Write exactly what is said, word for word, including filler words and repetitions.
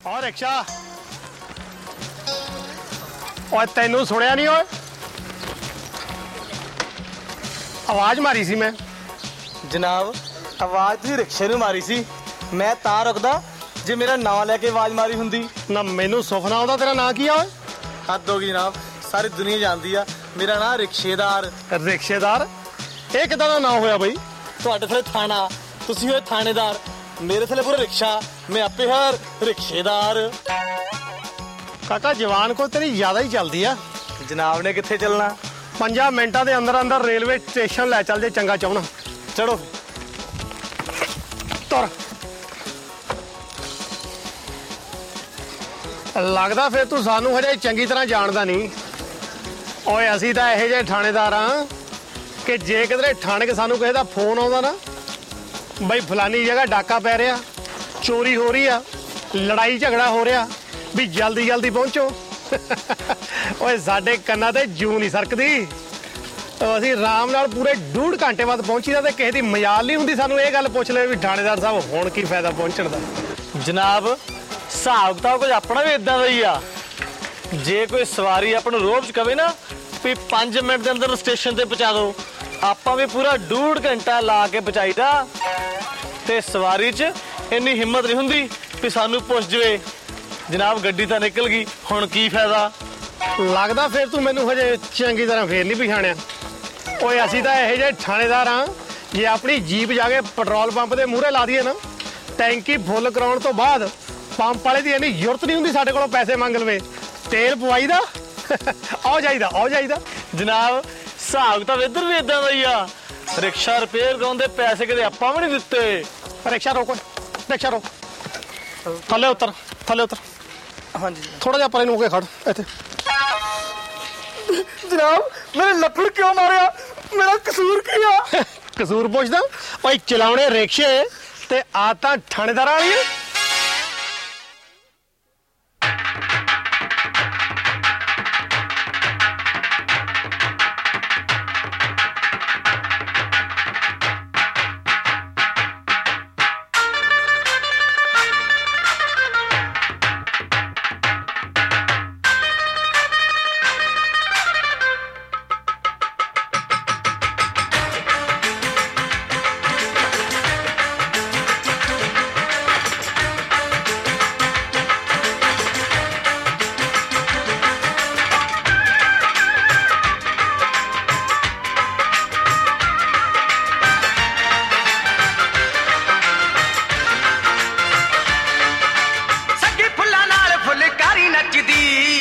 और रिक्शा और तेनू सुनिया नहीं होए आवाज मारी सी मैं जनाब आवाज तुसीं रिक्शे नूं मारी सी मैं तां रुकदा जे मेरा नाम लैके आवाज मारी हुंदी ना मैनू सुखना आउंदा तेरा नाम की है हद हो गई जनाब सारी दुनिया जानती आ मेरा नाम रिक्शेदार रिक्शेदार ये किदां दा नाम होया बई तुहाडे थले थाना तुसीं होए थानेदार मेरे थले पूरा रिक्शा मैं आपे हर रिक्शेदार काका जवान को तेरी ज्यादा ही चलती है जनाब ने कित्थे चलना पंजा मिनटां दे अंदर अंदर रेलवे स्टेशन लै चल जे चंगा चाहना चढ़ो तुर लगदा फिर तू सानू हजे चंगी तरह जानदा नहीं ओए असीं तां इहो जिहे थाणेदार हां कि जे किधरे थाणे के सानू किसी दा फोन आउंदा ना बई फलानी जगह डाका पै रहा चोरी हो रही है लड़ाई झगड़ा हो रहा भी जल्दी जल्दी पहुंचो ओए साडे कन्नां ते जू नहीं सरकदी असीं आराम नाल पूरे डेढ़ घंटे बाद पहुंचीदा ते किसी दी मजाल नहीं हुंदी सानू ये गल पुछ ले भी थाणेदार साहब हुण की फायदा पहुंचण दा जनाब हिसाब किताब कुछ अपना भी इदां दा ही आ जे कोई सवारी अपने रोब च कवे ना भी पांच मिनट के अंदर स्टेशन ते पहुंचा दो आपां भी पूरा डेढ़ घंटा ला के पहुंचाईदा ते सवारी च इन्नी हिम्मत नहीं हुंदी भी सानू पुछ जाए जनाब गड्डी तां निकल गई हुण की फायदा लगदा फिर तू मैनू हजे चंगी तरह फिर नहीं पछाणिया ओए असीं तां इहो जिहे थाणेदार हां जे अपनी जीप जाके पेट्रोल पंप दे मूहरे ला दईए ना टैंकी फुल कराउण तो बाद पंप वाले दी इन्नी जरूरत नहीं हुंदी साडे कोलों पैसे मंग लवे तेल पवाईदा आओ जाईदा आओ जाईदा जनाब हिसाब किताब इधर भी इदां दा ही आ रिक्शा रिपेयर कराउंदे पैसे कदे आपां भी नहीं दित्ते रिक्शा रोको रिक्शा रोक थल्ले उतर थल्ले उतर हाँ जी थोड़ा जिहा परे ਨੂੰ ਹੋ ਕੇ ਖੜ ਇੱਥੇ जनाब मेरे लफड़ क्यों मारिया मेरा कसूर की आ ਕਸੂਰ ਪੁੱਛਦਾ ਓਏ ਚਲਾਉਣੇ ਰਿਕਸ਼ੇ ਤੇ ਆਤਾਂ ਥਾਣੇਦਾਰਾਂ ਵਾਲੀਆਂ ਸੱਗੀ ਫੁੱਲਾਂ ਨਾਲ ਫੁਲਕਾਰੀ ਨੱਚਦੀ